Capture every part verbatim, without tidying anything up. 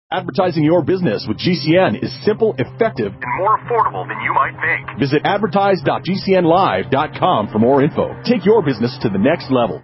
Advertising your business with G C N is simple, effective, and more affordable than you might think. Visit advertise dot g c n live dot com for more info. Take your business to the next level.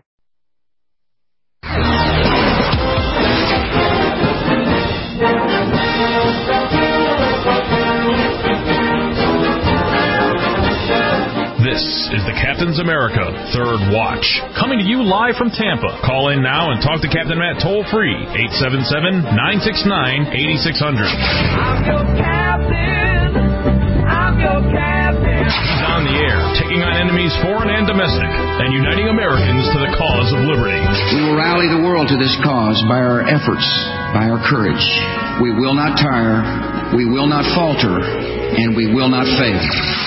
This is the Captain's America Third Watch, coming to you live from Tampa. Call in now and talk to Captain Matt toll-free, eight seven seven, nine six nine, eight six zero zero. I'm your captain. I'm your captain. He's on the air, taking on enemies foreign and domestic, and uniting Americans to the cause of liberty. We will rally the world to this cause by our efforts, by our courage. We will not tire, we will not falter, and we will not fail.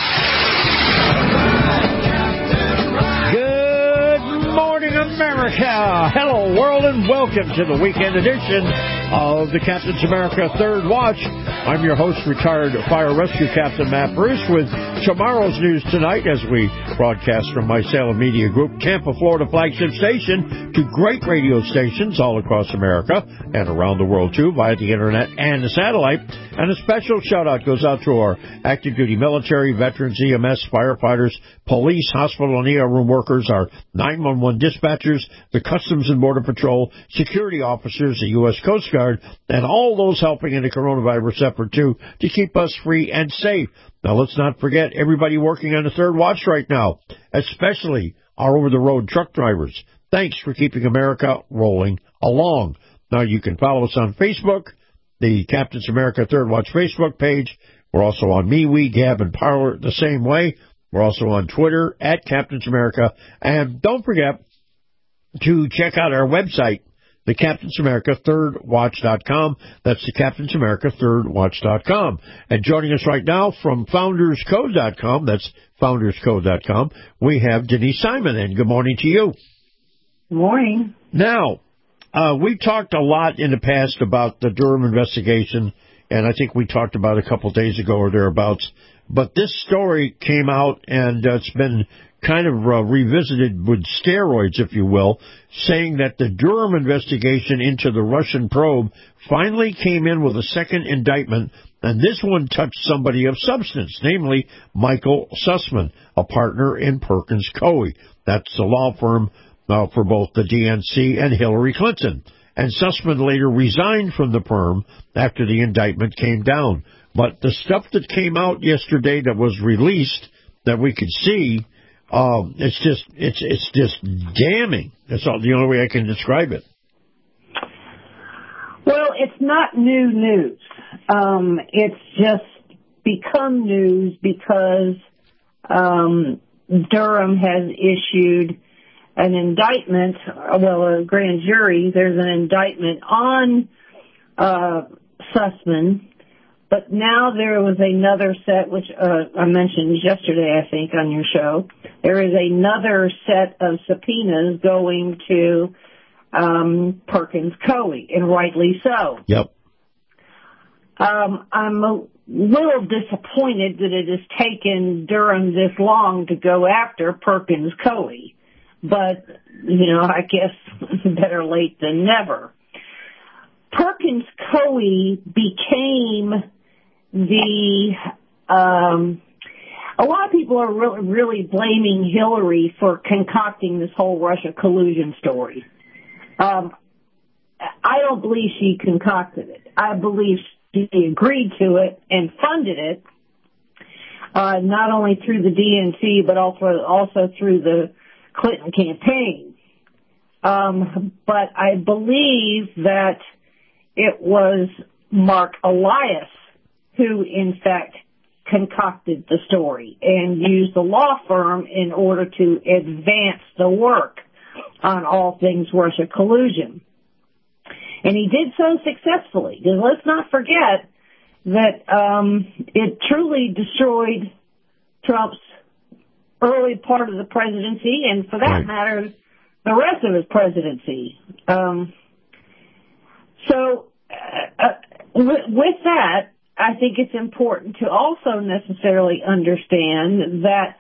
Good morning, America. Hello, world, and welcome to the weekend edition of the Captain's America Third Watch. I'm your host, retired fire rescue captain Matt Bruce, with tomorrow's news tonight as we broadcast from my Salem Media Group, Tampa, Florida flagship station, to great radio stations all across America and around the world, too, via the internet and the satellite. And a special shout-out goes out to our active duty military, veterans, E M S, firefighters, police, hospital and E R room workers, our nine one one dispatchers, the Customs and Border Patrol, security officers, the U S Coast Guard, and all those helping in the coronavirus effort, too, to keep us free and safe. Now, let's not forget everybody working on the Third Watch right now, especially our over-the-road truck drivers. Thanks for keeping America rolling along. Now, you can follow us on Facebook, the Captain's America Third Watch Facebook page. We're also on MeWe, Gab, and Parler the same way. We're also on Twitter, at Captain's America. And don't forget to check out our website, the Captain's America Third Watch dot com. That's the Captain's America Third Watch dot com. And joining us right now from Founders Code dot com, that's Founders Code dot com, we have Denise Simon. And good morning to you. Good morning. Now, uh, we talked a lot in the past about the Durham investigation, and I think we talked about it a couple days ago or thereabouts. But this story came out, and uh, it's been kind of uh, revisited with steroids, if you will, saying that the Durham investigation into the Russian probe finally came in with a second indictment, and this one touched somebody of substance, namely Michael Sussman, a partner in Perkins Coie. That's the law firm uh, for both the D N C and Hillary Clinton. And Sussman later resigned from the firm after the indictment came down. But the stuff that came out yesterday that was released that we could see, um, it's just it's it's just damning. That's all, the only way I can describe it. Well, it's not new news. Um, it's just become news because um, Durham has issued an indictment, well, a grand jury, there's an indictment on uh, Sussman, but now there was another set, which uh, I mentioned yesterday, I think, on your show. There is another set of subpoenas going to um, Perkins Coie, and rightly so. Yep. Um, I'm a little disappointed that it has taken Durham this long to go after Perkins Coie. But, you know, I guess better late than never. Perkins Coie became the, um, a lot of people are really, really blaming Hillary for concocting this whole Russia collusion story. Um, I don't believe she concocted it. I believe she agreed to it and funded it, uh, not only through the D N C, but also, also through the Clinton campaign. Um, but I believe that it was Mark Elias who, in fact, concocted the story and used the law firm in order to advance the work on all things Russia collusion. And he did so successfully. Because let's not forget that um, it truly destroyed Trump's early part of the presidency, and for that right. matter, the rest of his presidency. Um, so, uh, uh, with, with that, I think it's important to also necessarily understand that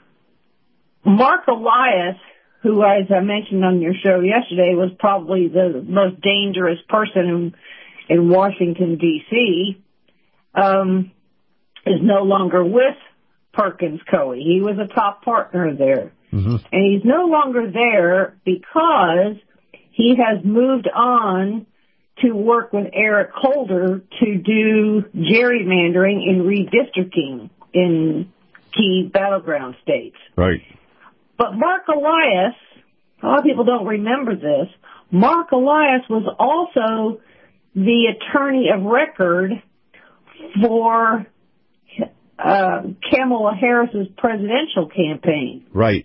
Mark Elias, who, as I mentioned on your show yesterday, was probably the most dangerous person in Washington, D C, um, is no longer with Perkins Coie. He was a top partner there. Mm-hmm. And he's no longer there because he has moved on to work with Eric Holder to do gerrymandering and redistricting in key battleground states. Right. But Mark Elias, a lot of people don't remember this, Mark Elias was also the attorney of record for uh, Kamala Harris's presidential campaign. Right.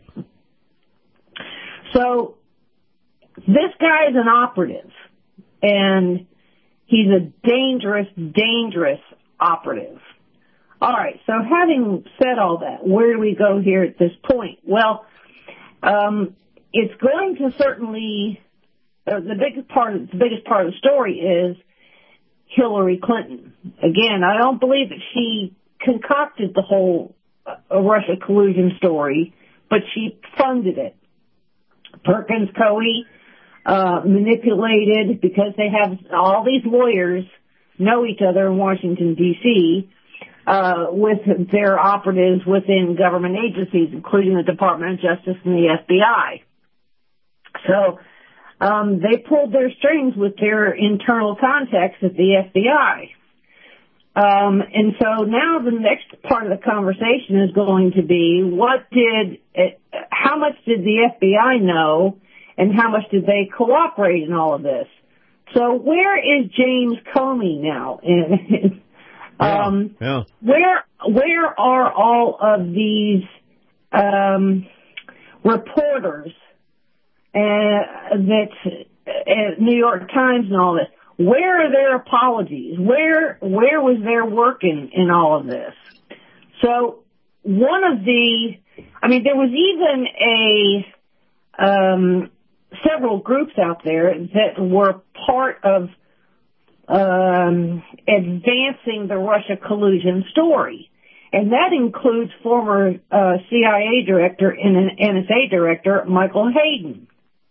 So this guy is an operative, and he's a dangerous, dangerous operative. All right, so having said all that, where do we go here at this point? Well, um, it's going to certainly, uh, the biggest part of, the biggest part of the story is Hillary Clinton. Again, I don't believe that she concocted the whole uh, Russia collusion story, but she funded it. Perkins Coie uh, manipulated, because they have all these lawyers know each other in Washington, D C, uh, with their operatives within government agencies, including the Department of Justice and the F B I. So um, they pulled their strings with their internal contacts at the F B I. Um, and so now the next part of the conversation is going to be, what did, it, how much did the F B I know, and how much did they cooperate in all of this? So where is James Comey now? um, yeah, yeah. Where where are all of these um, reporters uh, that uh, New York Times and all this? Where are their apologies? Where where was their work in, in all of this? So one of the, I mean, there was even a um, several groups out there that were part of um, advancing the Russia collusion story, and that includes former uh, C I A director and an N S A director, Michael Hayden.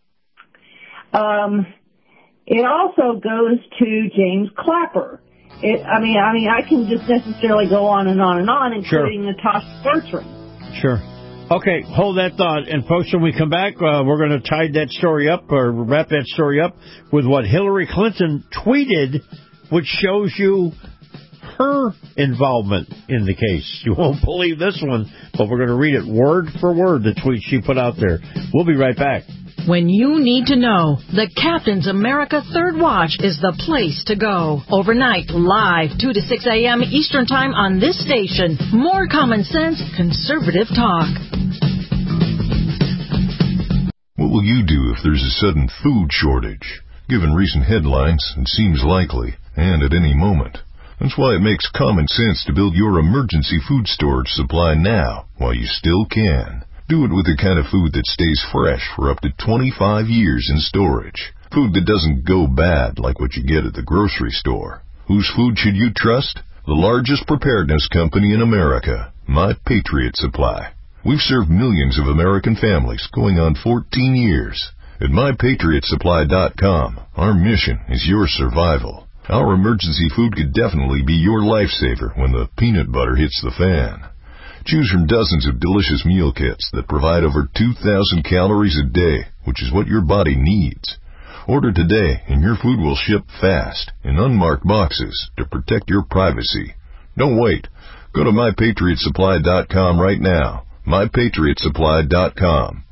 Um. It also goes to James Clapper. It, I mean, I mean, I can just necessarily go on and on and on, including sure. Natasha Bertrand. Sure. Okay, hold that thought. And folks, when we come back, uh, we're going to tie that story up, or wrap that story up with what Hillary Clinton tweeted, which shows you her involvement in the case. You won't believe this one, but we're going to read it word for word, the tweet she put out there. We'll be right back. When you need to know, the Captain's America Third Watch is the place to go. Overnight, live, two to six a.m. Eastern Time on this station. More common sense, conservative talk. What will you do if there's a sudden food shortage? Given recent headlines, it seems likely, and at any moment. That's why it makes common sense to build your emergency food storage supply now, while you still can. Do it with the kind of food that stays fresh for up to twenty-five years in storage. Food that doesn't go bad like what you get at the grocery store. Whose food should you trust? The largest preparedness company in America, My Patriot Supply. We've served millions of American families going on fourteen years. At my patriot supply dot com, our mission is your survival. Our emergency food could definitely be your lifesaver when the peanut butter hits the fan. Choose from dozens of delicious meal kits that provide over two thousand calories a day, which is what your body needs. Order today and your food will ship fast in unmarked boxes to protect your privacy. Don't wait. Go to my patriot supply dot com right now. my patriot supply dot com.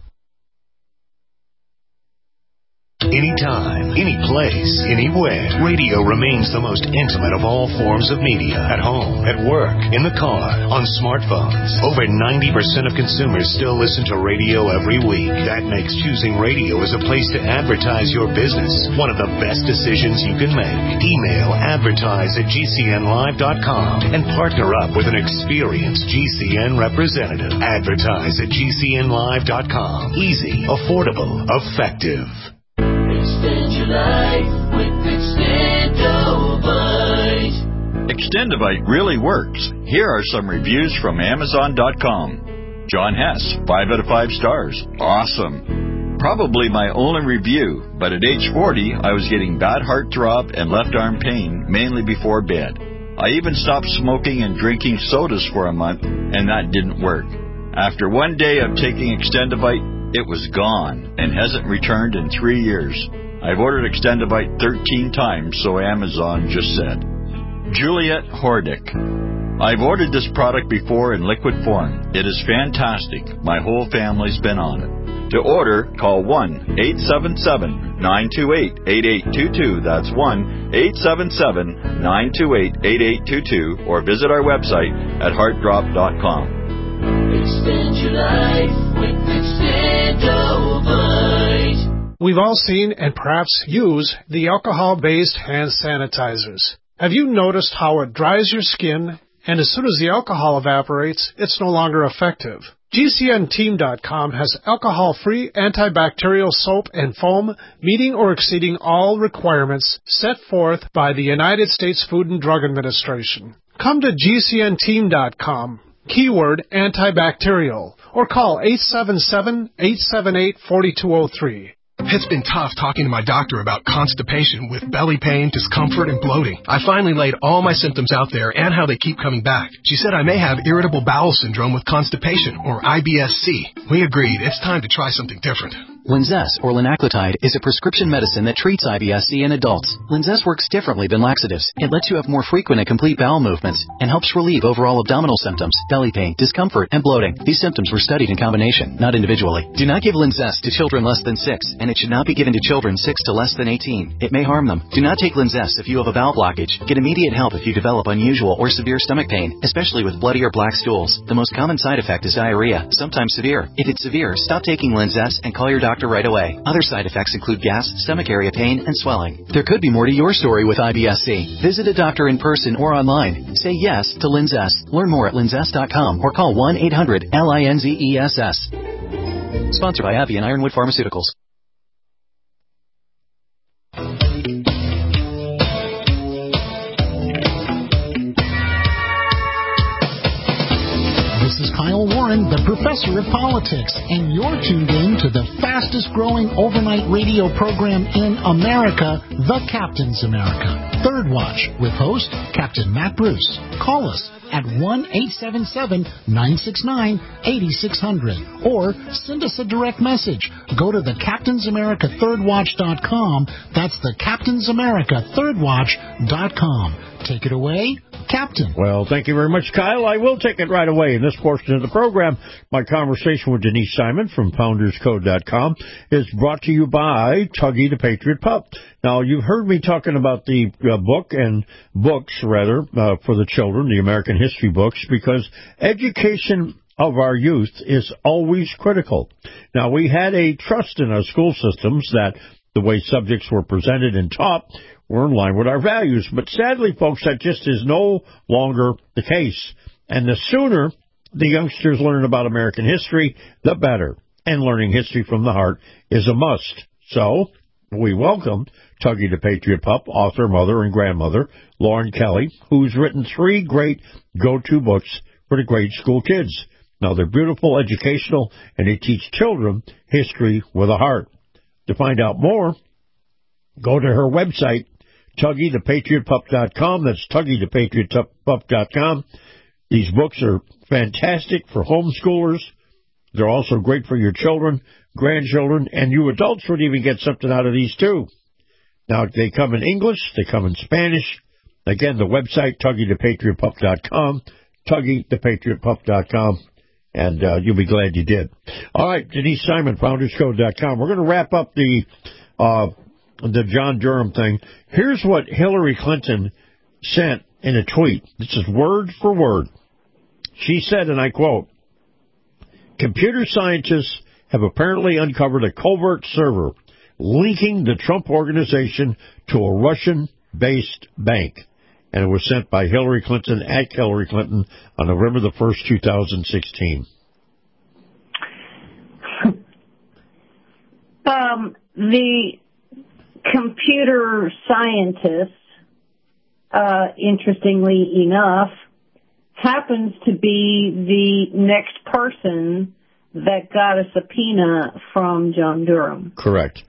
Anytime, any place, anywhere, radio remains the most intimate of all forms of media. At home, at work, in the car, on smartphones. Over ninety percent of consumers still listen to radio every week. That makes choosing radio as a place to advertise your business one of the best decisions you can make. Email advertise at G C N live dot com and partner up with an experienced G C N representative. Advertise at G C N live dot com. Easy, affordable, effective. Extend your life with Extendovite. Extendovite really works. Here are some reviews from Amazon dot com. John Hess, five out of five stars. Awesome. Probably my only review, but at age forty, I was getting bad heart throb and left arm pain, mainly before bed. I even stopped smoking and drinking sodas for a month, and that didn't work. After one day of taking Extendivite, it was gone and hasn't returned in three years. I've ordered Extendivite thirteen times, so Amazon just said. Juliet Hordick. I've ordered this product before in liquid form. It is fantastic. My whole family's been on it. To order, call one eight seven seven, nine two eight, eight eight two two. That's one eight seven seven, nine two eight, eight eight two two, or visit our website at heart drop dot com. Extend your life with Extendovite. We've all seen and perhaps use the alcohol-based hand sanitizers. Have you noticed how it dries your skin, and as soon as the alcohol evaporates, it's no longer effective? G C N team dot com has alcohol-free antibacterial soap and foam meeting or exceeding all requirements set forth by the United States Food and Drug Administration. Come to G C N team dot com, keyword antibacterial, or call eight seven seven, eight seven eight, four two zero three. It's been tough talking to my doctor about constipation with belly pain, discomfort, and bloating. I finally laid all my symptoms out there and how they keep coming back. She said I may have irritable bowel syndrome with constipation, or I B S C. We agreed it's time to try something different. Linzess, or linaclotide, is a prescription medicine that treats I B S C in adults. Linzess works differently than laxatives. It lets you have more frequent and complete bowel movements and helps relieve overall abdominal symptoms, belly pain, discomfort, and bloating. These symptoms were studied in combination, not individually. Do not give Linzess to children less than six, and it should not be given to children six to less than eighteen. It may harm them. Do not take Linzess if you have a bowel blockage. Get immediate help if you develop unusual or severe stomach pain, especially with bloody or black stools. The most common side effect is diarrhea, sometimes severe. If it's severe, stop taking Linzess and call your doctor right away. Other side effects include gas, stomach area pain, and swelling. There could be more to your story with I B S C. Visit a doctor in person or online. Say yes to Linzess. Learn more at linzess dot com or call one eight hundred L I N Z E S S. Sponsored by AbbVie and Ironwood Pharmaceuticals. This is Kyle Warren, the professor of politics, and you're tuned in to the fastest growing overnight radio program in America, The Captain's America. Third Watch with host Captain Matt Bruce. Call us at one eight seven seven, nine six nine, eight six zero zero or send us a direct message. Go to the captains america third watch dot com. That's the captains america third watch dot com. Take it away, Captain. Well, thank you very much, Kyle. I will take it right away. In this portion of the program, my conversation with Denise Simon from founders code dot com is brought to you by Tuggy the Patriot Pup. Now, you've heard me talking about the uh, book and books, rather, uh, for the children, the American history books, because education of our youth is always critical. Now, we had a trust in our school systems that the way subjects were presented and taught were in line with our values. But sadly, folks, that just is no longer the case. And the sooner the youngsters learn about American history, the better. And learning history from the heart is a must. So we welcome Tuggy the Patriot Pup, author, mother, and grandmother, Lauren Kelly, who's written three great go-to books for the grade school kids. Now, they're beautiful, educational, and they teach children history with a heart. To find out more, go to her website, Tuggy the Patriot Pup dot com. That's Tuggy the Patriot Pup dot com. These books are fantastic for homeschoolers. They're also great for your children, grandchildren, and you adults would even get something out of these, too. Now, they come in English. They come in Spanish. Again, the website, Tuggy the Patriot Pup dot com, Tuggy the Patriot Pup dot com, and uh, you'll be glad you did. All right, Denise Simon, founders code dot com. We're going to wrap up the uh, the John Durham thing. Here's what Hillary Clinton sent in a tweet. This is word for word. She said, and I quote, "Computer scientists have apparently uncovered a covert server linking the Trump organization to a Russian-based bank." And it was sent by Hillary Clinton at Hillary Clinton on November the first, two thousand sixteen. Um, the computer scientist, uh, interestingly enough, happens to be the next person that got a subpoena from John Durham. Correct.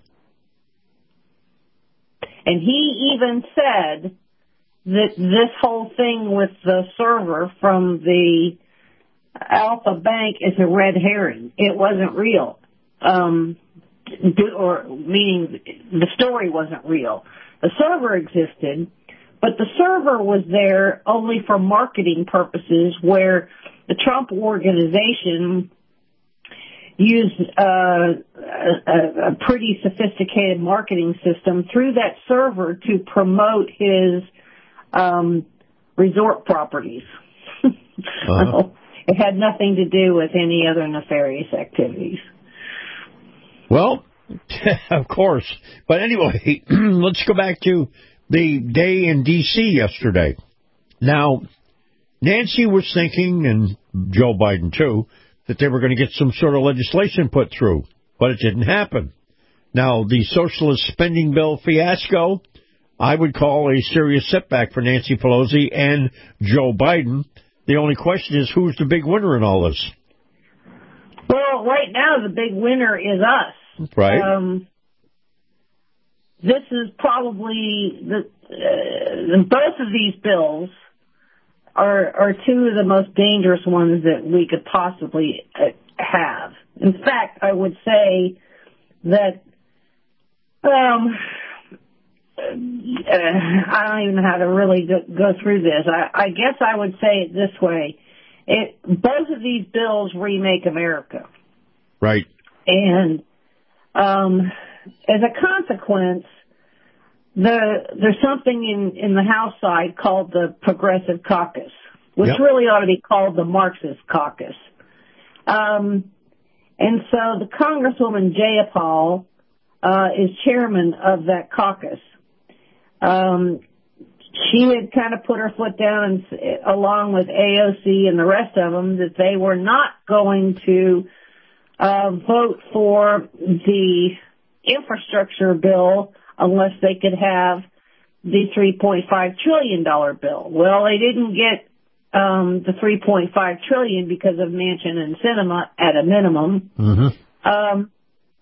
And he even said that this whole thing with the server from the Alpha Bank is a red herring. It wasn't real. Um, or meaning the story wasn't real. The server existed, but the server was there only for marketing purposes, where the Trump organization used uh, a, a pretty sophisticated marketing system through that server to promote his um, resort properties. Uh-huh. It had nothing to do with any other nefarious activities. Well, of course. But anyway, let's go back to the day in D C yesterday. Now, Nancy was thinking, and Joe Biden too, that they were going to get some sort of legislation put through, but it didn't happen. Now, the socialist spending bill fiasco, I would call a serious setback for Nancy Pelosi and Joe Biden. The only question is, who's the big winner in all this? Well, right now, the big winner is us. Right. Um, this is probably, the uh, both of these bills are, are two of the most dangerous ones that we could possibly have. In fact, I would say that, um, uh, I don't even know how to really go, go through this. I, I guess I would say it this way. It, both of these bills remake America. Right. And um, as a consequence, the, there's something in, in the House side called the Progressive Caucus, which yep. really ought to be called the Marxist Caucus. Um, and so the Congresswoman Jayapal uh, is chairman of that caucus. Um, she had kind of put her foot down, and, along with A O C and the rest of them, that they were not going to uh, vote for the infrastructure bill unless they could have the three point five trillion dollars bill. Well, they didn't get um, the three point five trillion dollars because of Manchin and Sinema at a minimum. Mm-hmm. Um,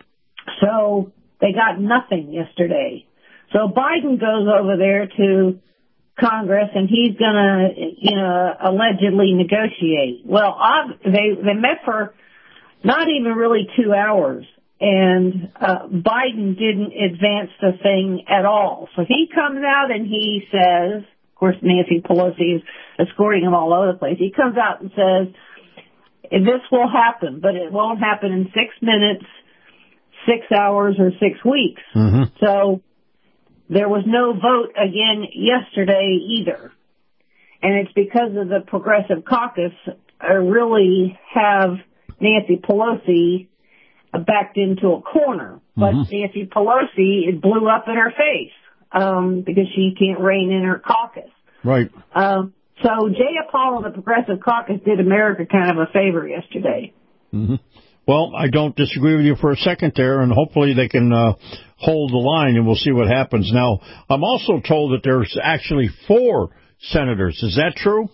so they got nothing yesterday. So Biden goes over there to Congress, and he's going to, you know, allegedly negotiate. Well, they they met for not even really two hours, and uh, Biden didn't advance the thing at all. So he comes out and he says, of course, Nancy Pelosi is escorting him all over the place. He comes out and says, this will happen, but it won't happen in six minutes, six hours, or six weeks. Mm-hmm. So there was no vote again yesterday either. And it's because of the Progressive Caucus uh, really have Nancy Pelosi backed into a corner. But mm-hmm. Nancy Pelosi, it blew up in her face um, because she can't rein in her caucus. Right. Um, so Jayapal and the Progressive Caucus did America kind of a favor yesterday. Mm-hmm. Well, I don't disagree with you for a second there, and hopefully they can uh, hold the line, and we'll see what happens. Now, I'm also told that there's actually four senators. Is that true?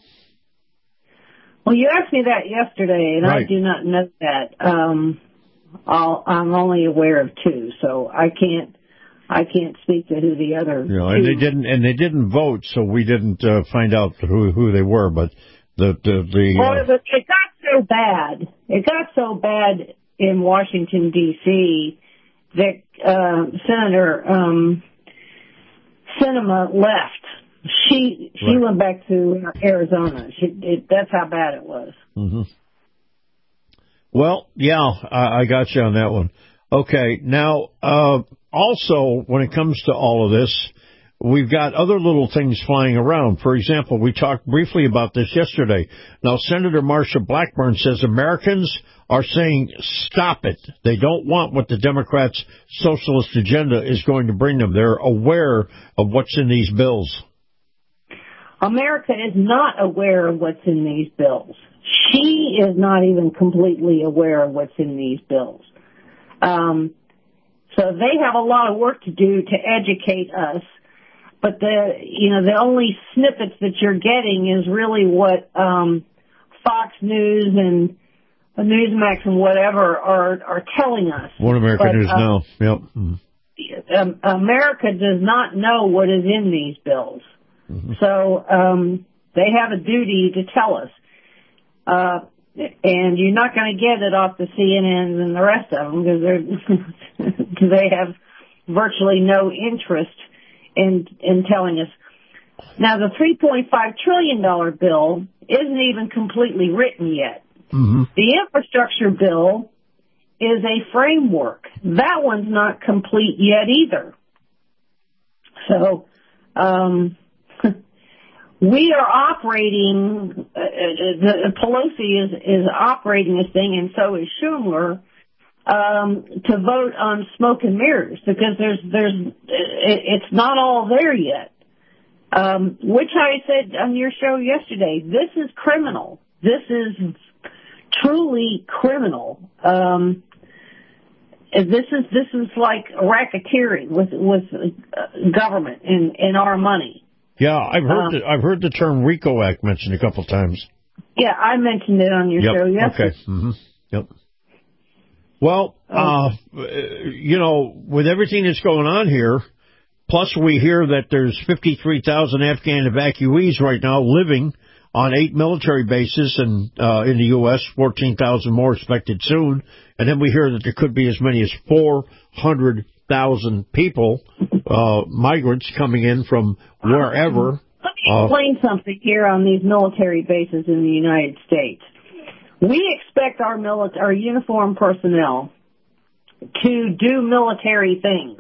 Well, you asked me that yesterday, and right. I do not know that. Um, I'll, I'm only aware of two, so I can't. I can't speak to who the other. You know, and they didn't, and they didn't vote, so we didn't uh, find out who who they were. But the the, the well, uh, it, was, it got so bad. It got so bad in Washington D C that uh, Senator um, Sinema left. She she right. went back to Arizona. She, it, that's how bad it was. Mm-hmm. Well, yeah, I, I got you on that one. Okay, now uh, also when it comes to all of this, we've got other little things flying around. For example, we talked briefly about this yesterday. Now, Senator Marsha Blackburn says Americans are saying stop it. They don't want what the Democrats' socialist agenda is going to bring them. They're aware of what's in these bills. America is not aware of what's in these bills. She is not even completely aware of what's in these bills. Um, so they have a lot of work to do to educate us. But the, you know, the only snippets that you're getting is really what um, Fox News and Newsmax and whatever are are telling us. One American but, News uh, Now. Yep. Mm-hmm. Um, America does not know what is in these bills. Mm-hmm. So um, they have a duty to tell us. Uh, and you're not going to get it off the C N Ns and the rest of them because they have virtually no interest in in telling us. Now, the three point five trillion dollars bill isn't even completely written yet. Mm-hmm. The infrastructure bill is a framework. That one's not complete yet either. So, um, we are operating, uh, the, Pelosi is, is operating this thing, and so is Schumer, um, to vote on smoke and mirrors, because there's, there's, it, it's not all there yet. Um, which I said on your show yesterday, this is criminal. This is truly criminal. Um, this is this is like racketeering with with uh, government and, and our money. Yeah, I've heard um, the, I've heard the term RICO Act mentioned a couple times. Yeah, I mentioned it on your yep. show yesterday. Okay. Mm-hmm. Yep. Well, uh, you know, with everything that's going on here, plus we hear that there's fifty-three thousand Afghan evacuees right now living on eight military bases and uh, in the U S, fourteen thousand more expected soon. And then we hear that there could be as many as four hundred thousand people, uh, migrants coming in from wherever. Let me explain uh, something here on these military bases in the United States. We expect our military, our uniformed personnel to do military things.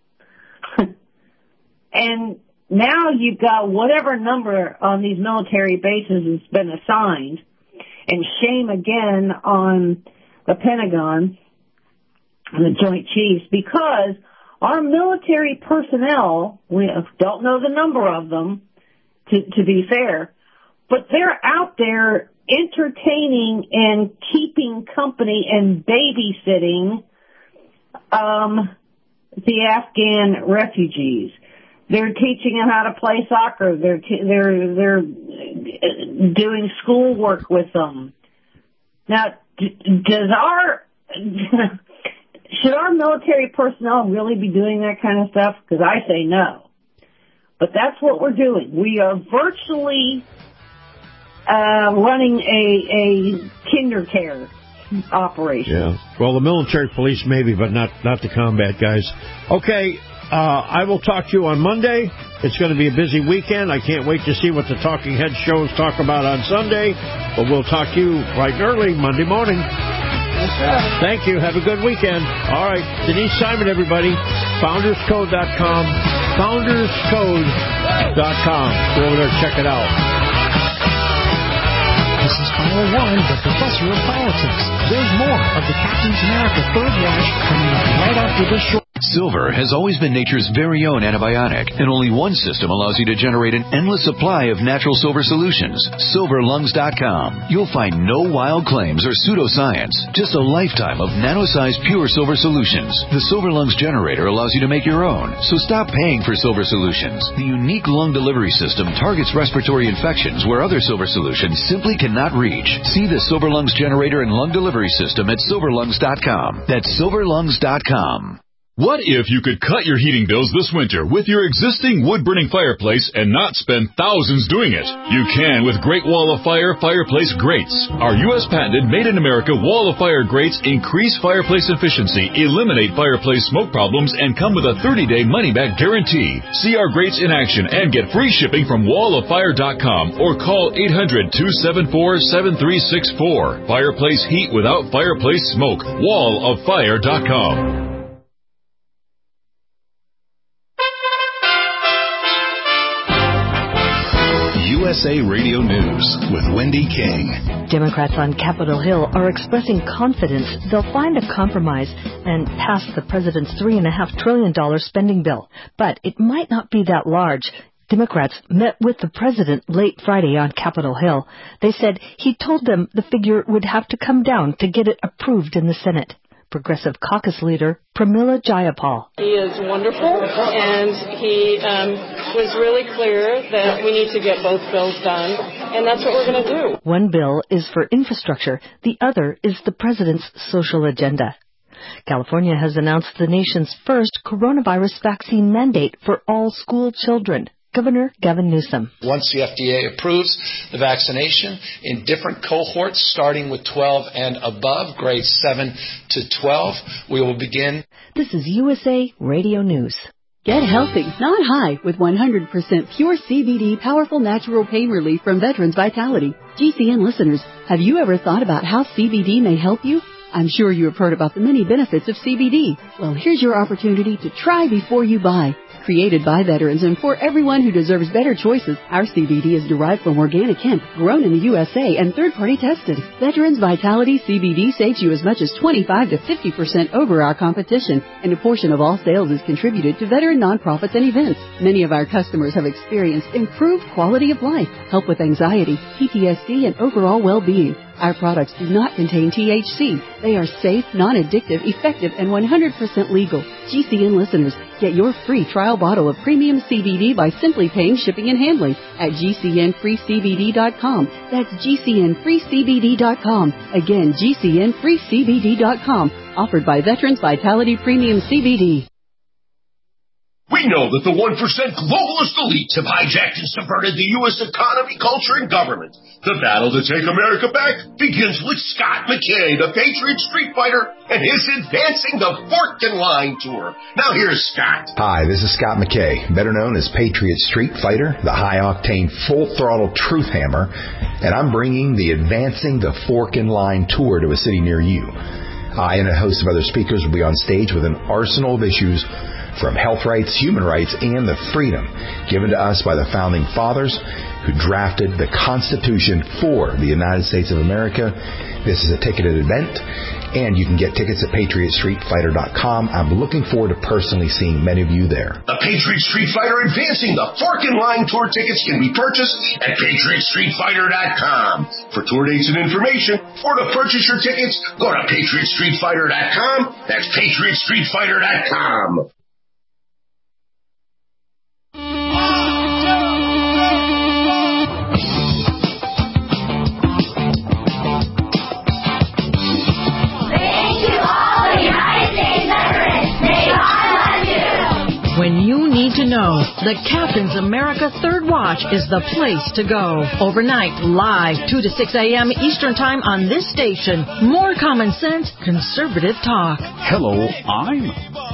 And now you've got whatever number on these military bases has been assigned, and shame again on the Pentagon and the Joint Chiefs, because our military personnel, we don't know the number of them, to, to be fair, but they're out there entertaining and keeping company and babysitting um, the Afghan refugees. They're teaching them how to play soccer. They're t- they're they're doing schoolwork with them. Now, d- does our should our military personnel really be doing that kind of stuff? Because I say no. But that's what we're doing. We are virtually uh, running a a kinder care operation. Yeah. Well, the military police maybe, but not not the combat guys. Okay. Uh, I will talk to you on Monday. It's going to be a busy weekend. I can't wait to see what the Talking Head shows talk about on Sunday. But we'll talk to you bright and early Monday morning. Thank you. Have a good weekend. All right. Denise Simon, everybody. Founders Code dot com. Founders Code dot com. Go over there and check it out. This is Kyle Warren, the Professor of Politics. There's more of the Captain's America Third Watch coming up right after this short. Silver has always been nature's very own antibiotic, and only one system allows you to generate an endless supply of natural silver solutions. Silver Lungs dot com. You'll find no wild claims or pseudoscience, just a lifetime of nano-sized pure silver solutions. The Silver Lungs generator allows you to make your own, so stop paying for silver solutions. The unique lung delivery system targets respiratory infections where other silver solutions simply cannot reach. See the Silver Lungs generator and lung delivery system at Silver Lungs dot com. That's Silver Lungs dot com. What if you could cut your heating bills this winter with your existing wood-burning fireplace and not spend thousands doing it? You can with Great Wall of Fire fireplace grates. Our U S patented made-in-America Wall of Fire grates increase fireplace efficiency, eliminate fireplace smoke problems, and come with a thirty-day money-back guarantee. See our grates in action and get free shipping from wall of fire dot com or call eight hundred, two seven four, seven three six four. Fireplace heat without fireplace smoke. wall of fire dot com. U S A Radio News with Wendy King. Democrats on Capitol Hill are expressing confidence they'll find a compromise and pass the president's three point five trillion dollars spending bill. But it might not be that large. Democrats met with the president late Friday on Capitol Hill. They said he told them the figure would have to come down to get it approved in the Senate. Progressive Caucus leader Pramila Jayapal. He is wonderful, and he um, was really clear that we need to get both bills done, and that's what we're going to do. One bill is for infrastructure. The other is the president's social agenda. California has announced the nation's first coronavirus vaccine mandate for all school children. Governor Gavin Newsom. Once the F D A approves the vaccination in different cohorts, starting with twelve and above, grades seven to twelve, we will begin. This is U S A Radio News. Get healthy, not high, with one hundred percent pure C B D powerful natural pain relief from Veterans Vitality. G C N listeners, have you ever thought about how C B D may help you? I'm sure you have heard about the many benefits of C B D. Well, here's your opportunity to try before you buy. Created by veterans and for everyone who deserves better choices, our C B D is derived from organic hemp, grown in the U S A and third-party tested. Veterans Vitality C B D saves you as much as twenty-five to fifty percent over our competition, and a portion of all sales is contributed to veteran nonprofits and events. Many of our customers have experienced improved quality of life, help with anxiety, P T S D, and overall well-being. Our products do not contain T H C. They are safe, non-addictive, effective, and one hundred percent legal. G C N listeners, get your free trial bottle of premium C B D by simply paying shipping and handling at G C N free C B D dot com. That's G C N free C B D dot com. Again, G C N free C B D dot com. Offered by Veterans Vitality Premium C B D. We know that the one percent globalist elites have hijacked and subverted the U S economy, culture, and government. The battle to take America back begins with Scott McKay, the Patriot Street Fighter, and his Advancing the Fork and Line Tour. Now here's Scott. Hi, this is Scott McKay, better known as Patriot Street Fighter, the high-octane, full-throttle truth hammer, and I'm bringing the Advancing the Fork and Line Tour to a city near you. I and a host of other speakers will be on stage with an arsenal of issues from health rights, human rights, and the freedom given to us by the Founding Fathers who drafted the Constitution for the United States of America. This is a ticketed event, and you can get tickets at Patriot Street Fighter dot com. I'm looking forward to personally seeing many of you there. The Patriot Street Fighter Advancing the Fork and Line Tour tickets can be purchased at Patriot Street Fighter dot com. For tour dates and information, or to purchase your tickets, go to Patriot Street Fighter dot com. That's Patriot Street Fighter dot com. When you need to know, the Captain's America Third Watch is the place to go. Overnight, live, two to six a.m. Eastern Time on this station. More common sense, conservative talk. Hello, I'm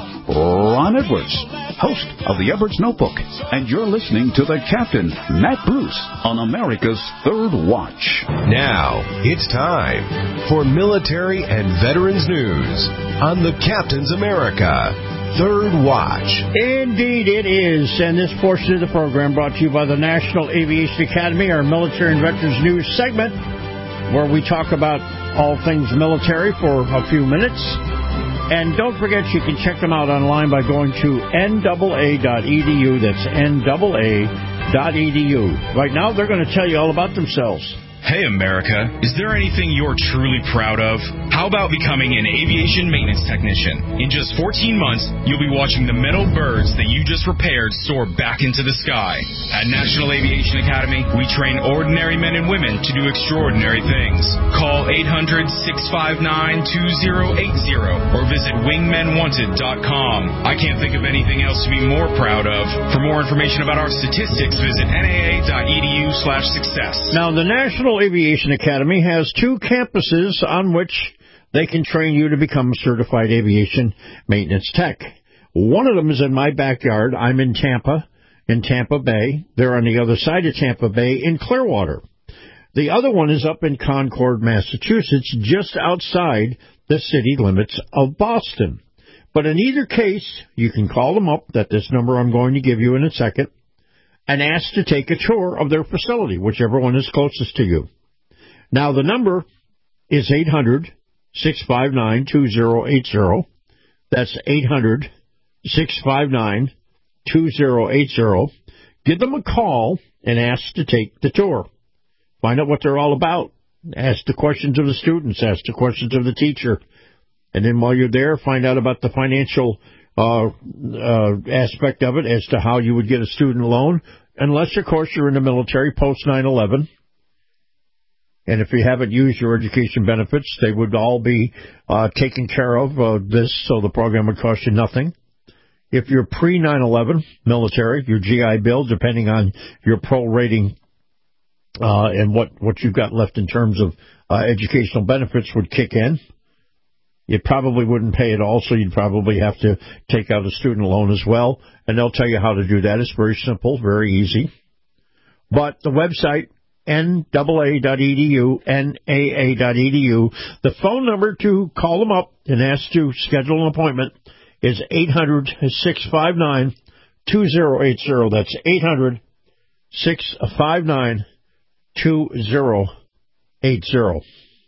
Ron Edwards, host of the Edwards Notebook, and you're listening to the Captain, Matt Bruce, on America's Third Watch. Now, it's time for military and veterans news on the Captain's America Third Watch. Indeed it is, and this portion of the program brought to you by the National Aviation Academy, our Military and Veterans News segment, where we talk about all things military for a few minutes. And don't forget, you can check them out online by going to N A A dot E D U. That's N A A dot E D U. Right now, they're going to tell you all about themselves. Hey, America, is there anything you're truly proud of? How about becoming an aviation maintenance technician? In just fourteen months, you'll be watching the metal birds that you just repaired soar back into the sky. At National Aviation Academy, we train ordinary men and women to do extraordinary things. Call eight hundred, six five nine, two zero eight zero or visit wingmen wanted dot com. I can't think of anything else to be more proud of. For more information about our statistics, visit N A A dot E D U slash success. Now, the National Aviation Academy has two campuses on which they can train you to become a certified aviation maintenance tech. One of them is in my backyard. I'm in Tampa, in Tampa Bay. They're on the other side of Tampa Bay in Clearwater. The other one is up in Concord, Massachusetts, just outside the city limits of Boston. But in either case, you can call them up at this number I'm going to give you in a second, and ask to take a tour of their facility, whichever one is closest to you. Now, the number is eight hundred, six five nine, two zero eight zero. That's eight hundred, six five nine, two zero eight zero. Give them a call and ask to take the tour. Find out what they're all about. Ask the questions of the students. Ask the questions of the teacher. And then while you're there, find out about the financial uh, uh, aspect of it as to how you would get a student loan, unless, of course, you're in the military post nine eleven. And if you haven't used your education benefits, they would all be uh, taken care of uh, this, so the program would cost you nothing. If you're pre nine eleven military, your G I Bill, depending on your pro rating uh, and what, what you've got left in terms of uh, educational benefits, would kick in. You probably wouldn't pay it all, so you'd probably have to take out a student loan as well. And they'll tell you how to do that. It's very simple, very easy. But the website, N A A dot E D U, N A A dot E D U. The phone number to call them up and ask to schedule an appointment is eight hundred, six five nine, two zero eight zero. That's eight hundred, six five nine, two zero eight zero.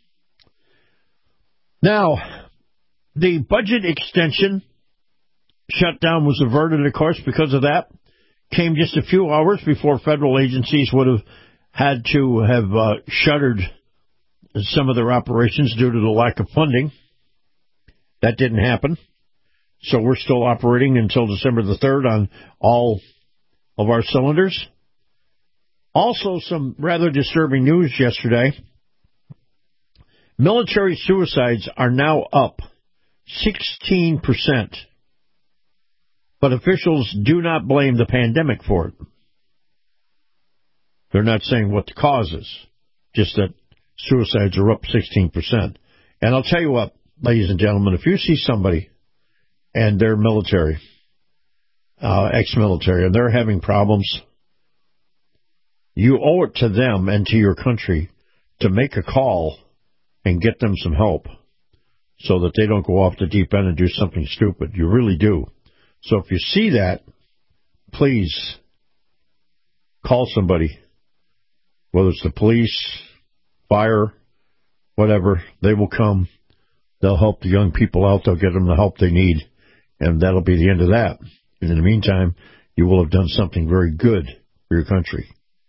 Now, the budget extension shutdown was averted, of course, because of that. Came just a few hours before federal agencies would have had to have uh, shuttered some of their operations due to the lack of funding. That didn't happen. So we're still operating until December the third on all of our cylinders. Also, some rather disturbing news yesterday. Military suicides are now up sixteen percent. But officials do not blame the pandemic for it. They're not saying what the cause is, just that suicides are up sixteen percent. And I'll tell you what, ladies and gentlemen, if you see somebody and they're military, uh, ex-military, and they're having problems, you owe it to them and to your country to make a call and get them some help so that they don't go off the deep end and do something stupid. You really do. So if you see that, please call somebody, whether it's the police, fire, whatever. They will come. They'll help the young people out. They'll get them the help they need, and that'll be the end of that. And in the meantime, you will have done something very good for your country.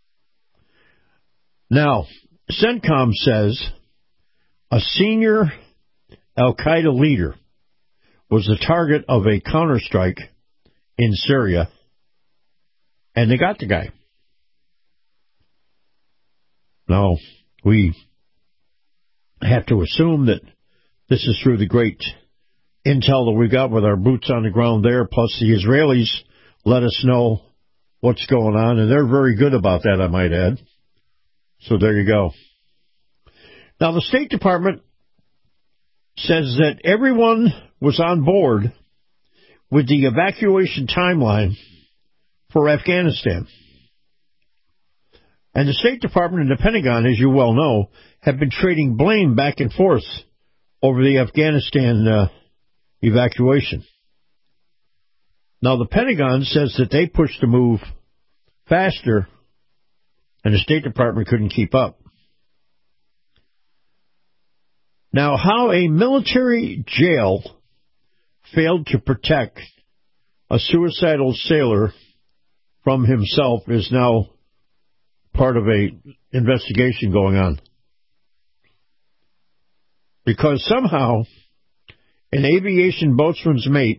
Now, CENTCOM says a senior Al-Qaeda leader was the target of a counterstrike in Syria, and they got the guy. Now, we have to assume that this is through the great intel that we got with our boots on the ground there, plus the Israelis let us know what's going on, and they're very good about that, I might add. So there you go. Now, the State Department says that everyone was on board with the evacuation timeline for Afghanistan. And the State Department and the Pentagon, as you well know, have been trading blame back and forth over the Afghanistan uh, evacuation. Now, the Pentagon says that they pushed the move faster, and the State Department couldn't keep up. Now, how a military jail failed to protect a suicidal sailor from himself is now part of a investigation going on. Because somehow an aviation boatswain's mate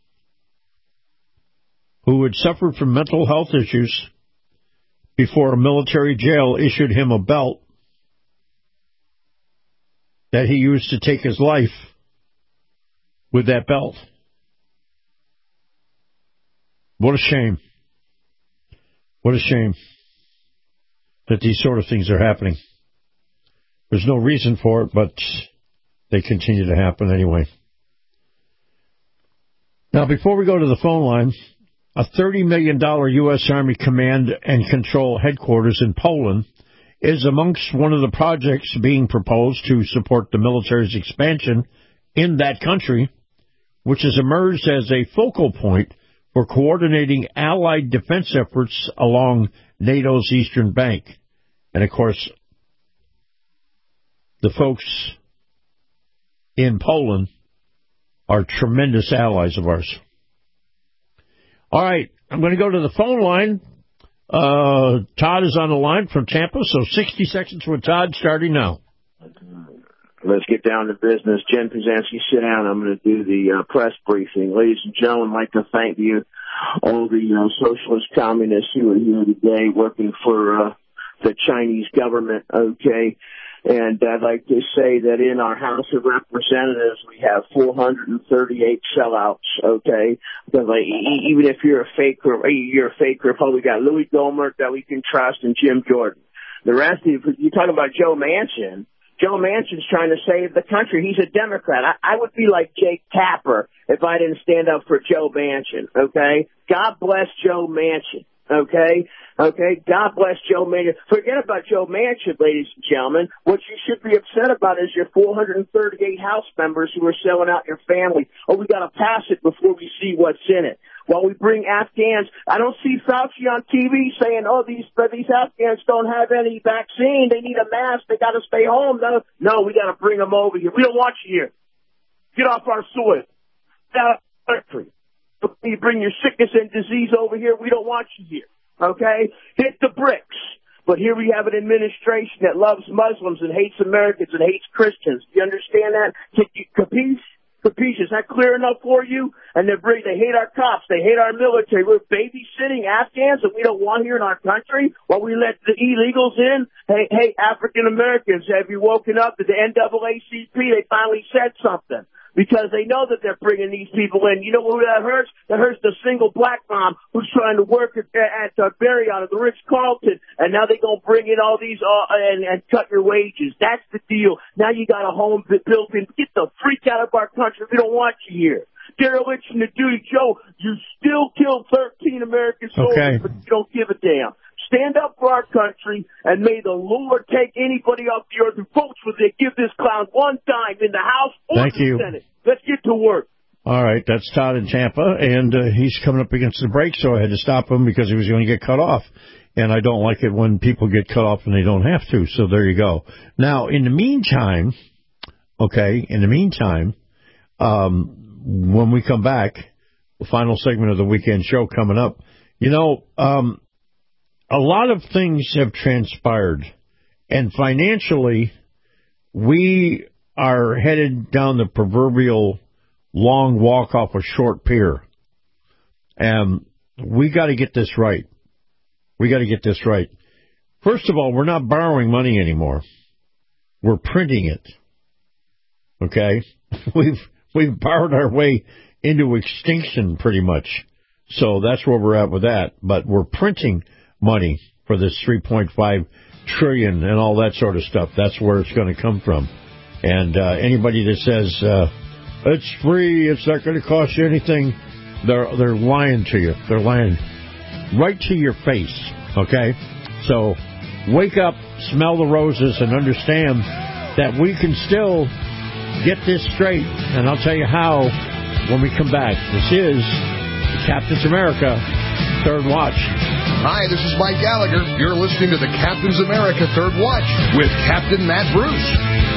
who had suffered from mental health issues before a military jail issued him a belt that he used to take his life with that belt. What a shame. What a shame that these sort of things are happening. There's no reason for it, but they continue to happen anyway. Now, before we go to the phone line, a thirty million dollars U S. Army Command and Control headquarters in Poland is amongst one of the projects being proposed to support the military's expansion in that country, which has emerged as a focal point for coordinating Allied defense efforts along NATO's eastern bank. And, of course, the folks in Poland are tremendous allies of ours. All right, I'm going to go to the phone line. Uh, Todd is on the line from Tampa, so sixty seconds with Todd starting now. Let's get down to business. Jen Pruzansky, sit down. I'm going to do the uh, press briefing. Ladies and gentlemen, I'd like to thank you, all the uh, socialist communists who are here today working for uh, the Chinese government, okay? And I'd like to say that in our House of Representatives, we have four hundred thirty-eight sellouts, okay? Because like, e- even if you're a fake, you're a fake Republican, we got Louis Gohmert that we can trust and Jim Jordan. The rest of you, you talk about Joe Manchin. Joe Manchin's trying to save the country. He's a Democrat. I, I would be like Jake Tapper if I didn't stand up for Joe Manchin, okay? God bless Joe Manchin, okay? Okay, God bless Joe Manchin. Forget about Joe Manchin, ladies and gentlemen. What you should be upset about is your four hundred thirty-eight House members who are selling out your family. Oh, we got to pass it before we see what's in it. While we bring Afghans, I don't see Fauci on T V saying, oh, these these Afghans don't have any vaccine. They need a mask. They got to stay home. No, no, we got to bring them over here. We don't want you here. Get off our soil. Get out of our country. You bring your sickness and disease over here. We don't want you here. Okay? Hit the bricks. But here we have an administration that loves Muslims and hates Americans and hates Christians. Do you understand that? Capiche? Capiche? Is that clear enough for you? And they bring, they hate our cops. They hate our military. We're babysitting Afghans that we don't want here in our country while we let the illegals in. Hey, hey, African Americans, have you woken up to the N double A C P? They finally said something. Because they know that they're bringing these people in. You know who that hurts? That hurts the single black mom who's trying to work at, at uh, Marriott or the Ritz-Carlton, and now they're going to bring in all these uh, and, and cut your wages. That's the deal. Now you got a home built in. Get the freak out of our country. We don't want you here. Dereliction of duty. Joe, you still killed thirteen American soldiers, okay, but you don't give a damn. Stand up for our country, and may the Lord take anybody off the earth who votes with it. Give this clown one time in the House or Thank the you. Senate. Let's get to work. All right, that's Todd in Tampa, and uh, he's coming up against the break, so I had to stop him because he was going to get cut off. And I don't like it when people get cut off and they don't have to, so there you go. Now, in the meantime, okay, in the meantime, um, when we come back, the final segment of the weekend show coming up, you know, um, a lot of things have transpired, and financially, we are headed down the proverbial long walk off a short pier. And we got to get this right. We got to get this right. First of all, we're not borrowing money anymore. We're printing it. Okay? We've we've borrowed our way into extinction pretty much. So that's where we're at with that. But we're printing money for this three point five trillion dollars and all that sort of stuff. That's where it's going to come from. And uh, anybody that says uh, it's free, it's not going to cost you anything, they're they're lying to you. They're lying right to your face. Okay, so wake up, smell the roses, and understand that we can still get this straight. And I'll tell you how when we come back. This is Captain's America Third Watch. Hi, this is Mike Gallagher. You're listening to the Captain's America Third Watch with Captain Matt Bruce.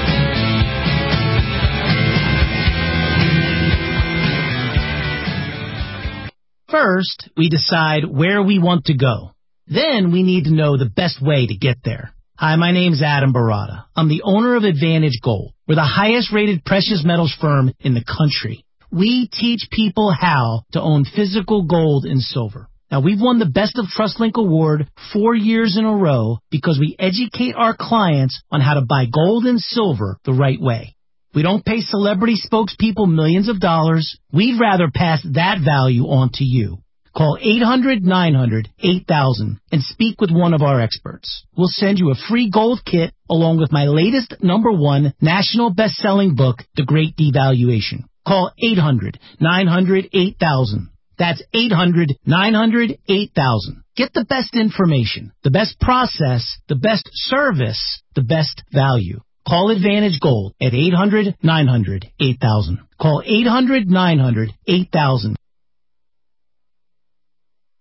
First, we decide where we want to go. Then we need to know the best way to get there. Hi, my name's Adam Barada. I'm the owner of Advantage Gold. We're the highest rated precious metals firm in the country. We teach people how to own physical gold and silver. Now, we've won the Best of TrustLink Award four years in a row because we educate our clients on how to buy gold and silver the right way. We don't pay celebrity spokespeople millions of dollars. We'd rather pass that value on to you. Call eight hundred nine hundred eight thousand and speak with one of our experts. We'll send you a free gold kit along with my latest number one national best-selling book, The Great Devaluation. Call eight hundred nine hundred eight thousand. That's eight hundred nine hundred eight thousand. Get the best information, the best process, the best service, the best value. Call Advantage Gold at eight hundred nine hundred eight thousand. Call eight hundred nine hundred eight thousand.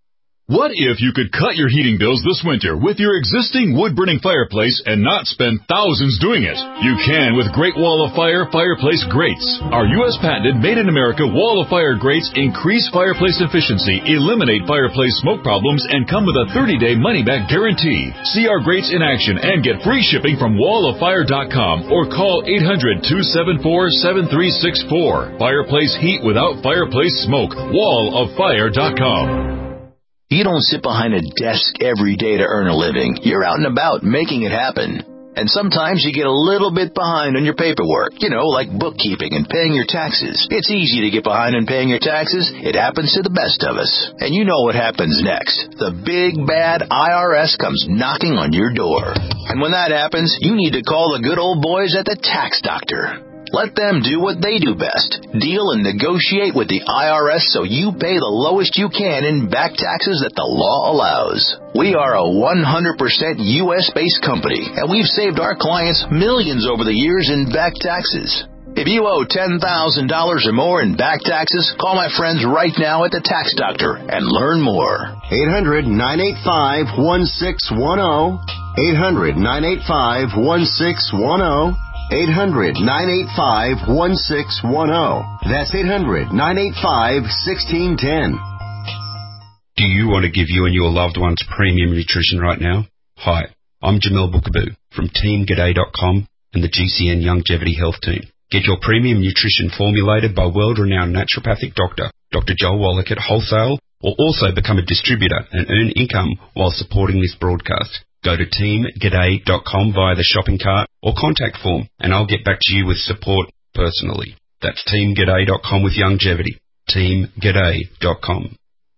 What if you could cut your heating bills this winter with your existing wood-burning fireplace and not spend thousands doing it? You can with Great Wall of Fire fireplace grates. Our U S patented made-in-America Wall of Fire grates increase fireplace efficiency, eliminate fireplace smoke problems, and come with a thirty-day money-back guarantee. See our grates in action and get free shipping from wall of fire dot com or call eight hundred, two seven four, seven three six four. Fireplace heat without fireplace smoke. wall of fire dot com. You don't sit behind a desk every day to earn a living. You're out and about making it happen. And sometimes you get a little bit behind on your paperwork, you know, like bookkeeping and paying your taxes. It's easy to get behind on paying your taxes. It happens to the best of us. And you know what happens next. The big, bad I R S comes knocking on your door. And when that happens, you need to call the good old boys at the Tax Doctor. Let them do what they do best. Deal and negotiate with the I R S so you pay the lowest you can in back taxes that the law allows. We are a one hundred percent U S-based company, and we've saved our clients millions over the years in back taxes. If you owe ten thousand dollars or more in back taxes, call my friends right now at the Tax Doctor and learn more. eight hundred, nine eight five, one six one zero. eight hundred, nine eight five, one six one zero. eight hundred, nine eight five, one six one zero. That's eight hundred, nine eight five, one six one zero. Do you want to give you and your loved ones premium nutrition right now? Hi, I'm Jamel Bookaboo from team g'day dot com and the G C N Longevity Health Team. Get your premium nutrition formulated by world-renowned naturopathic doctor, Doctor Joel Wallach at wholesale, or also become a distributor and earn income while supporting this broadcast. Go to team g'day dot com via the shopping cart or contact form, and I'll get back to you with support personally. That's team g'day dot com with longevity. team g'day dot com.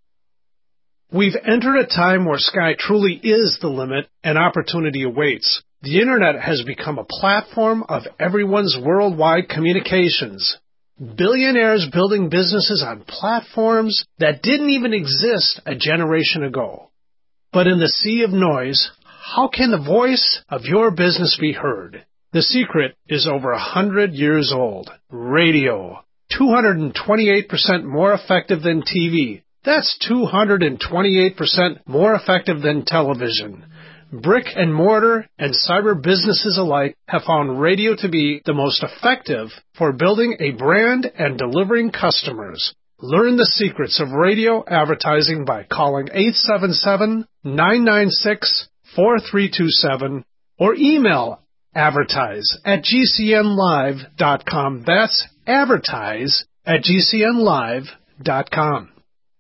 We've entered a time where sky truly is the limit and opportunity awaits. The Internet has become a platform of everyone's worldwide communications. Billionaires building businesses on platforms that didn't even exist a generation ago. But in the sea of noise, how can the voice of your business be heard? The secret is over a hundred years old. Radio. two hundred twenty-eight percent more effective than T V. That's two hundred twenty-eight percent more effective than television. Brick and mortar and cyber businesses alike have found radio to be the most effective for building a brand and delivering customers. Learn the secrets of radio advertising by calling eight seven seven, nine nine six, four three two seven or email advertise at g c n live dot com. That's advertise at g c n live dot com.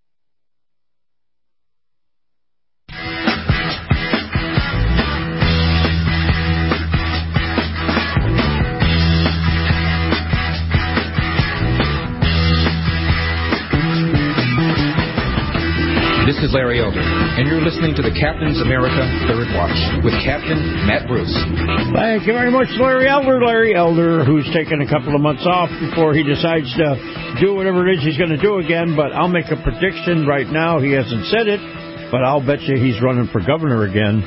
This is Larry Elder, and you're listening to the Captain's America Third Watch with Captain Matt Bruce. Thank you very much, Larry Elder. Larry Elder, who's taken a couple of months off before he decides to do whatever it is he's going to do again. But I'll make a prediction right now. He hasn't said it, but I'll bet you he's running for governor again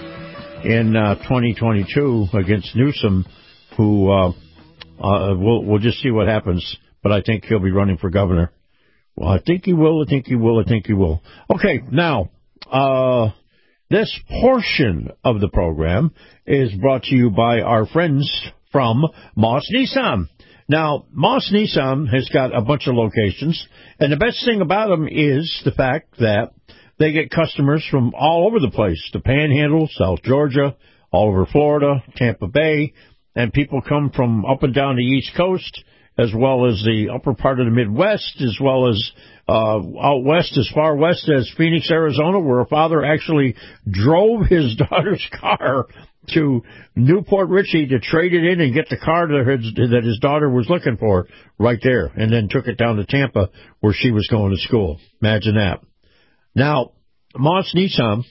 in uh, twenty twenty-two against Newsom, who uh, uh, we'll, we'll just see what happens. But I think he'll be running for governor. Well, I think he will, I think he will, I think he will. Okay, now, uh, this portion of the program is brought to you by our friends from Moss Nissan. Now, Moss Nissan has got a bunch of locations, and the best thing about them is the fact that they get customers from all over the place, the Panhandle, South Georgia, all over Florida, Tampa Bay, and people come from up and down the East Coast, as well as the upper part of the Midwest, as well as uh, out west, as far west as Phoenix, Arizona, where a father actually drove his daughter's car to Newport Richey to trade it in and get the car that his, that his daughter was looking for right there, and then took it down to Tampa where she was going to school. Imagine that. Now, Moss Nissan,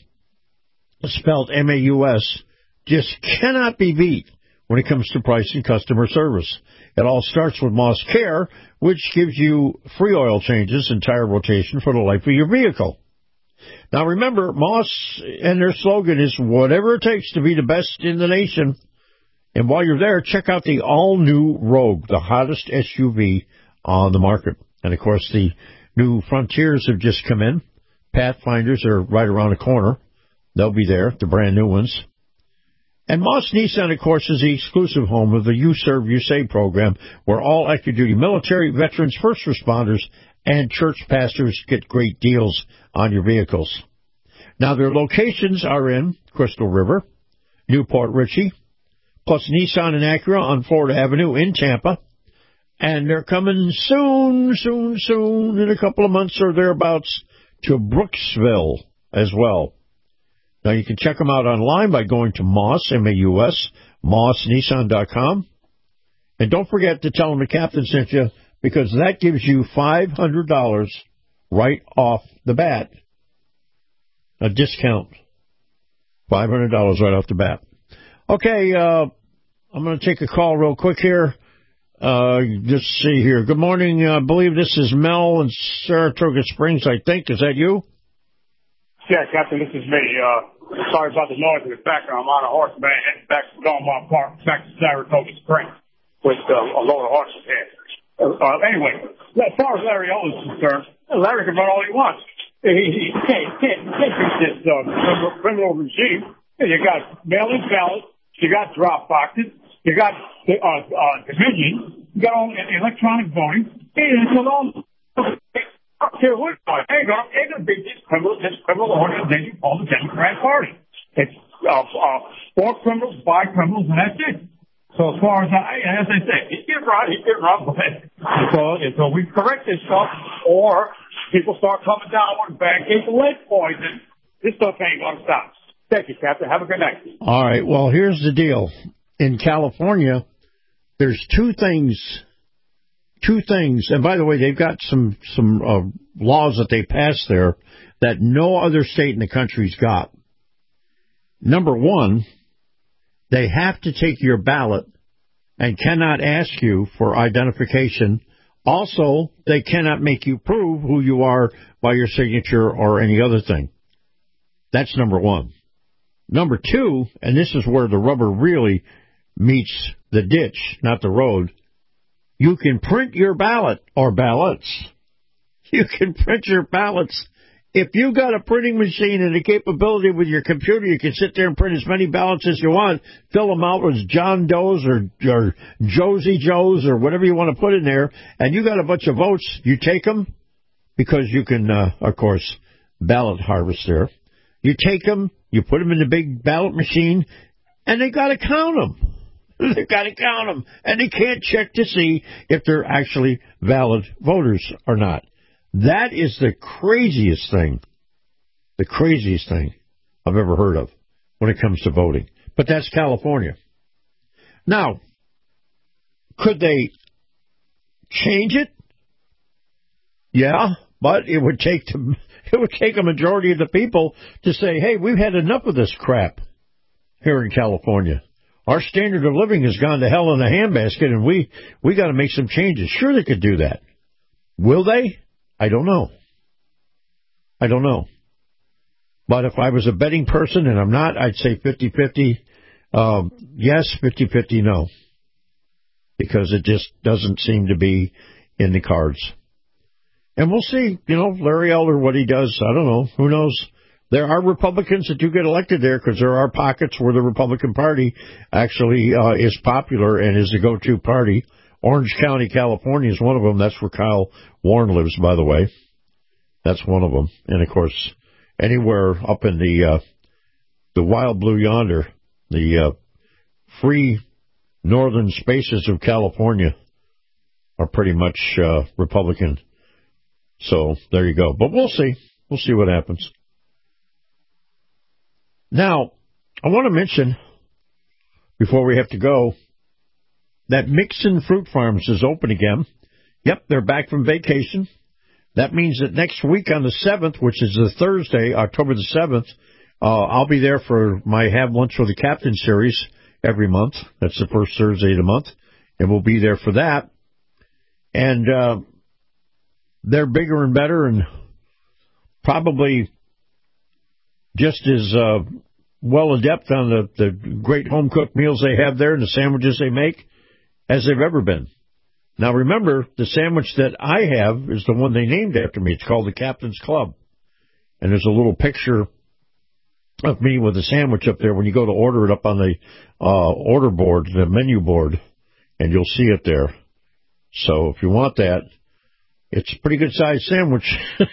spelled M A U S, just cannot be beat when it comes to price and customer service. It all starts with Moss Care, which gives you free oil changes and tire rotation for the life of your vehicle. Now remember, Moss and their slogan is whatever it takes to be the best in the nation. And while you're there, check out the all-new Rogue, the hottest S U V on the market. And of course, the new Frontiers have just come in. Pathfinders are right around the corner. They'll be there, the brand new ones. And Moss Nissan, of course, is the exclusive home of the You Serve, You Save program, where all active duty military, veterans, first responders, and church pastors get great deals on your vehicles. Now, their locations are in Crystal River, Newport Richey, plus Nissan and Acura on Florida Avenue in Tampa. And they're coming soon, soon, soon, in a couple of months or thereabouts, to Brooksville as well. Now, you can check them out online by going to Moss, M A U S, moss nissan dot com. And don't forget to tell them the captain sent you, because that gives you five hundred dollars right off the bat. A discount. five hundred dollars right off the bat. Okay, uh, I'm going to take a call real quick here. Uh, just see here. Good morning. I believe this is Mel in Saratoga Springs, I think. Is that you? Yeah, Captain, this is me. Uh, sorry about the noise in the background. I'm on a horse man heading back to Belmont Park, back to Saratoga Springs with uh, a load of horses here. Uh, uh, anyway, as far as Larry Elder is concerned, Larry can run all he wants. He, he can't, can't, can't beat this uh, criminal, criminal regime. You got mail-in ballots, you got drop boxes, you got uh, uh, Dominion, you got all electronic voting. It's all. I don't care what ain't gonna, ain't gonna beat this criminal, this criminal organization called the Democrat Party. It's uh, uh, for criminals, by criminals, and that's it. So as far as I, as I say, he can run, he can run, but until, until we correct this stuff, or people start coming down with bad case of lead poison, this stuff ain't gonna stop. Thank you, Captain. Have a good night. All right. Well, here's the deal. In California, there's two things. Two things, and by the way, they've got some some uh, laws that they passed there that no other state in the country's got. Number one, they have to take your ballot and cannot ask you for identification. Also, they cannot make you prove who you are by your signature or any other thing. That's number one. Number two, and this is where the rubber really meets the ditch, not the road, you can print your ballot or ballots. You can print your ballots. If you got a printing machine and a capability with your computer, you can sit there and print as many ballots as you want, fill them out with John Doe's or, or Josie Joe's or whatever you want to put in there, and you got a bunch of votes, you take them, because you can, uh, of course, ballot harvest there. You take them, you put them in the big ballot machine, and they got to count them. They've got to count them, and they can't check to see if they're actually valid voters or not. That is the craziest thing, the craziest thing I've ever heard of when it comes to voting. But that's California. Now, could they change it? Yeah, but it would take to, it would take a majority of the people to say, hey, we've had enough of this crap here in California. Our standard of living has gone to hell in a handbasket, and we, we got to make some changes. Sure, they could do that. Will they? I don't know. I don't know. But if I was a betting person, and I'm not, I'd say fifty-fifty um, yes, fifty-fifty no. Because it just doesn't seem to be in the cards. And we'll see, you know, Larry Elder, what he does. I don't know. Who knows? There are Republicans that do get elected there, because there are pockets where the Republican Party actually uh, is popular and is the go-to party. Orange County, California is one of them. That's where Kyle Warren lives, by the way. That's one of them. And, of course, anywhere up in the uh, the wild blue yonder, the uh, free northern spaces of California are pretty much uh, Republican. So there you go. But we'll see. We'll see what happens. Now, I want to mention, before we have to go, that Mixon Fruit Farms is open again. Yep, they're back from vacation. That means that next week on the seventh, which is the Thursday, October the seventh, uh, I'll be there for my Have Lunch with the Captain series every month. That's the first Thursday of the month, and we'll be there for that. And uh, they're bigger and better and probably just as uh, well adept on the, the great home-cooked meals they have there and the sandwiches they make as they've ever been. Now, remember, the sandwich that I have is the one they named after me. It's called the Captain's Club. and there's a little picture of me with a sandwich up there when you go to order it up on the uh, order board, the menu board, and you'll see it there. So if you want that, it's a pretty good sized sandwich.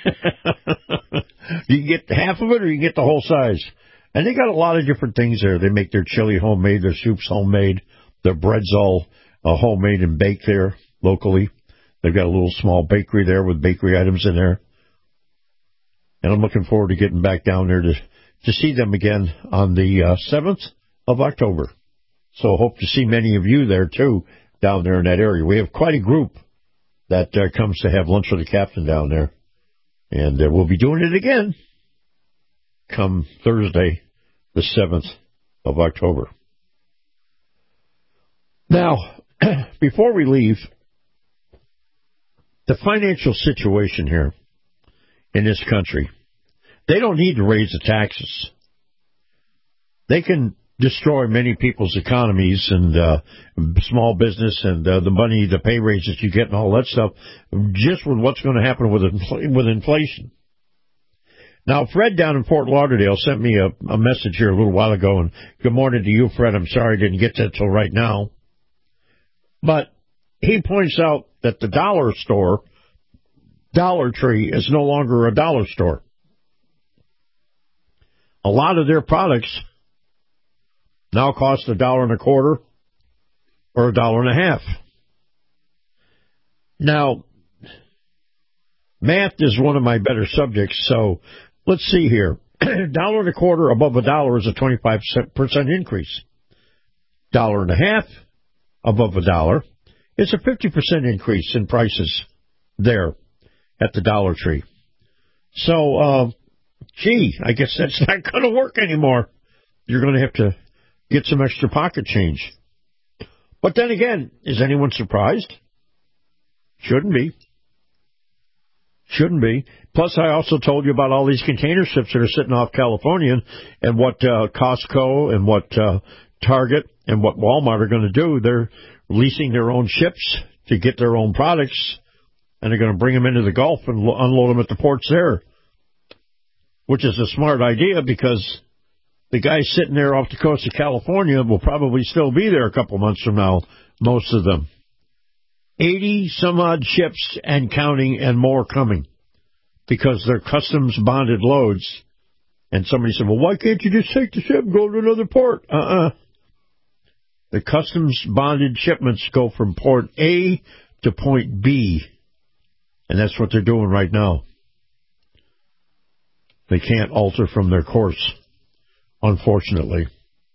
You can get half of it or you can get the whole size. And they got a lot of different things there. They make their chili homemade, their soups homemade, their bread's all uh, homemade and baked there locally. They've got a little small bakery there with bakery items in there. And I'm looking forward to getting back down there to, to see them again on the uh, seventh of October. So hope to see many of you there, too, down there in that area. We have quite a group that uh, comes to have lunch with the captain down there. And uh, we'll be doing it again come Thursday, the seventh of October. Now, before we leave, the financial situation here in this country, they don't need to raise the taxes. They can destroy many people's economies and uh, small business and uh, the money, the pay raises you get and all that stuff, just with what's going to happen with infl- with inflation. Now, Fred down in Fort Lauderdale sent me a, a message here a little while ago, and good morning to you, Fred. I'm sorry I didn't get to it till right now. But he points out that the dollar store, Dollar Tree, is no longer a dollar store. A lot of their products now cost a dollar and a quarter or a dollar and a half. Now, math is one of my better subjects, so let's see here. Dollar and a quarter above a dollar is a twenty-five percent increase. Dollar and a half above a dollar is a fifty percent increase in prices there at the Dollar Tree. So, uh, gee, I guess that's not going to work anymore. You're going to have to get some extra pocket change. But then again, is anyone surprised? Shouldn't be. Shouldn't be. Plus, I also told you about all these container ships that are sitting off California and what uh, Costco and what uh, Target and what Walmart are going to do. They're leasing their own ships to get their own products, and they're going to bring them into the Gulf and lo- unload them at the ports there, which is a smart idea because the guys sitting there off the coast of California will probably still be there a couple months from now, most of them. eighty some odd ships and counting and more coming because they're customs bonded loads. And somebody said, well, why can't you just take the ship and go to another port? Uh-uh. The customs bonded shipments go from port A to point B. And that's what they're doing right now. They can't alter from their course, unfortunately.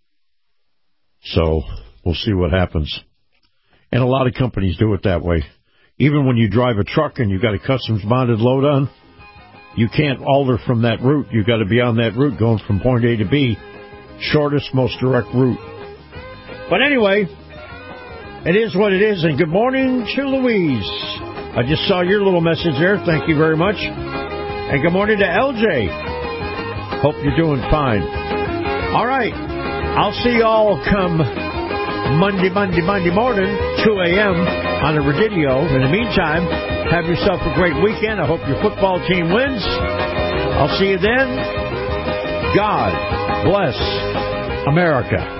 So we'll see what happens. And a lot of companies do it that way. Even when you drive a truck and you've got a customs bonded load on, you can't alter from that route. You've got to be on that route going from point A to B. Shortest, most direct route. But anyway, it is what it is. And good morning to Louise. I just saw your little message there. Thank you very much. And good morning to L J. Hope you're doing fine. All right. I'll see you all come Monday, Monday, Monday morning, two a.m. on the radio. In the meantime, have yourself a great weekend. I hope your football team wins. I'll see you then. God bless America.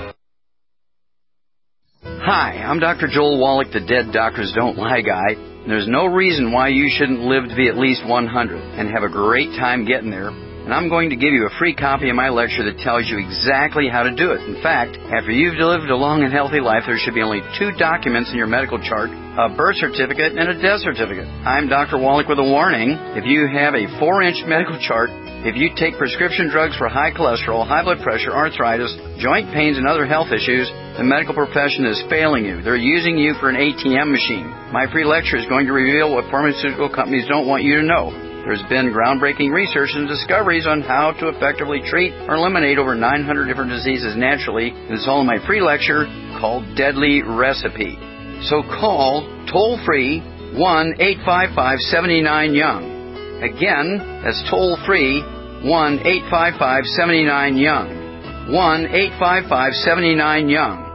Hi, I'm Doctor Joel Wallach, the Dead Doctors Don't Lie guy. There's no reason why you shouldn't live to be at least one hundred and have a great time getting there. And I'm going to give you a free copy of my lecture that tells you exactly how to do it. In fact, after you've lived a long and healthy life, there should be only two documents in your medical chart, a birth certificate and a death certificate. I'm Doctor Wallach with a warning. If you have a four-inch medical chart, if you take prescription drugs for high cholesterol, high blood pressure, arthritis, joint pains, and other health issues, the medical profession is failing you. They're using you for an A T M machine. My free lecture is going to reveal what pharmaceutical companies don't want you to know. There's been groundbreaking research and discoveries on how to effectively treat or eliminate over nine hundred different diseases naturally. It's all in my free lecture called Deadly Recipe. So call toll-free one eight five five, seven nine, young. Again, that's toll-free one eight five five, seven nine, young. one eight five five, seven nine, young.